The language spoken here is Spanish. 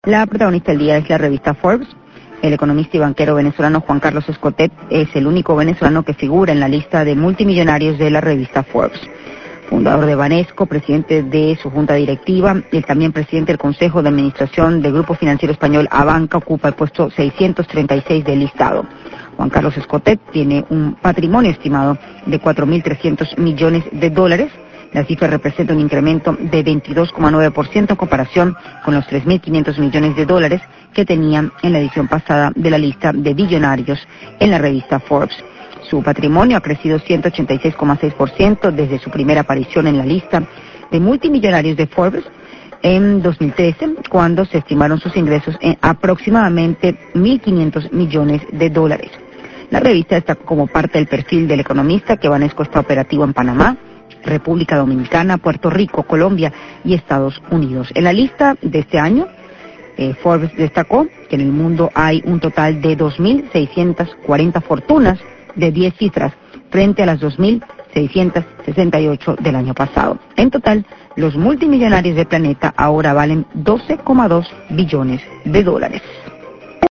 La protagonista del día es la revista Forbes. El economista y banquero venezolano Juan Carlos Escotet es el único venezolano que figura en la lista de multimillonarios de la revista Forbes. Fundador de Banesco, presidente de su junta directiva, y también presidente del Consejo de Administración del Grupo Financiero Español Abanca, ocupa el puesto 636 del listado. Juan Carlos Escotet tiene un patrimonio estimado de 4.300 millones de dólares. La cifra representa un incremento de 22,9% en comparación con los 3.500 millones de dólares que tenían en la edición pasada de la lista de billonarios en la revista Forbes. Su patrimonio ha crecido 186,6% desde su primera aparición en la lista de multimillonarios de Forbes en 2013, cuando se estimaron sus ingresos en aproximadamente 1.500 millones de dólares. La revista está como parte del perfil del economista que Banesco está operativo en Panamá, República Dominicana, Puerto Rico, Colombia y Estados Unidos. En la lista de este año, Forbes destacó que en el mundo hay un total de 2.640 fortunas de 10 cifras frente a las 2.668 del año pasado. En total, los multimillonarios del planeta ahora valen 12,2 billones de dólares.